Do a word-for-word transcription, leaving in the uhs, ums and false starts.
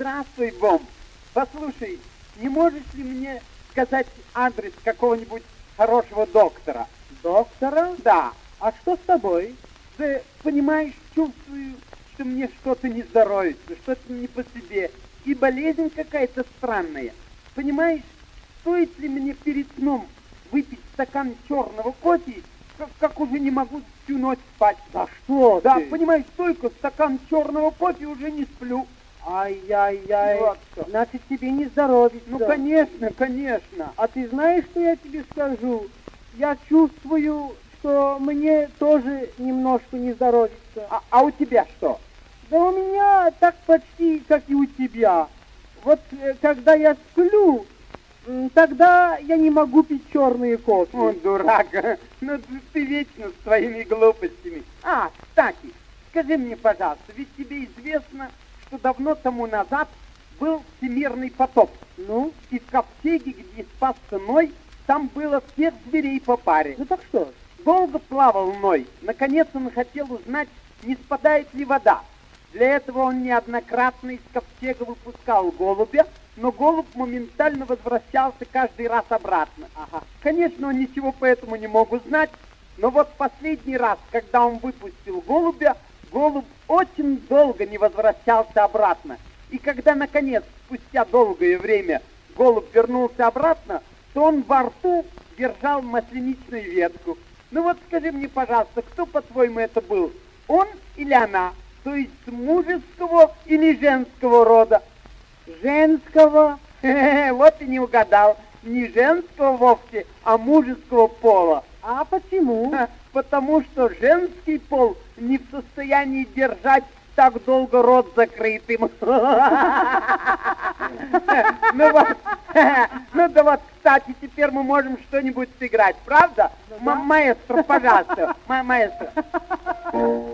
Здравствуй, Бом. Послушай, не можешь ли мне сказать адрес какого-нибудь хорошего доктора? Доктора? Да. А что с тобой? Да, понимаешь, чувствую, что мне что-то не здоровится, что-то не по себе. И болезнь какая-то странная. Понимаешь, стоит ли мне перед сном выпить стакан черного кофе, как, как уже не могу всю ночь спать? Да что Да, ты? понимаешь, только стакан черного кофе уже не сплю. Ай-яй-яй, Вот что. значит, тебе не здоровится. Ну, конечно, конечно. А ты знаешь, что я тебе скажу? Я чувствую, что мне тоже немножко не здоровится. А, а у тебя что? Да у меня так почти, как и у тебя. Вот э, когда я сплю, м, тогда я не могу пить черные кофе. О, дурак, ну ты, ты вечно с твоими глупостями. А, кстати, скажи мне, пожалуйста, ведь тебе известно, что давно тому назад был всемирный потоп. Ну? И в ковчеге, где спасся Ной, там было всех зверей по паре. Ну так что ж? Долго плавал Ной. Наконец он хотел узнать, не спадает ли вода. Для этого он неоднократно из ковчега выпускал голубя, но голубь моментально возвращался каждый раз обратно. Ага. Конечно, он ничего по этому не мог узнать, но вот последний раз, когда он выпустил голубя, голубь очень долго не возвращался обратно. И когда, наконец, спустя долгое время голубь вернулся обратно, то он во рту держал масленичную ветку. Ну вот скажи мне, пожалуйста, кто, по-твоему, это был? Он или она? То есть мужеского или женского рода? Женского? Хе-хе, вот и не угадал. Не женского вовсе, а мужеского пола. А почему? Ха, потому что женский пол не в состоянии держать так долго рот закрытым. Ну вот, ну да вот, кстати, теперь мы можем что-нибудь сыграть, правда? Маэстро, пожалуйста, маэстро.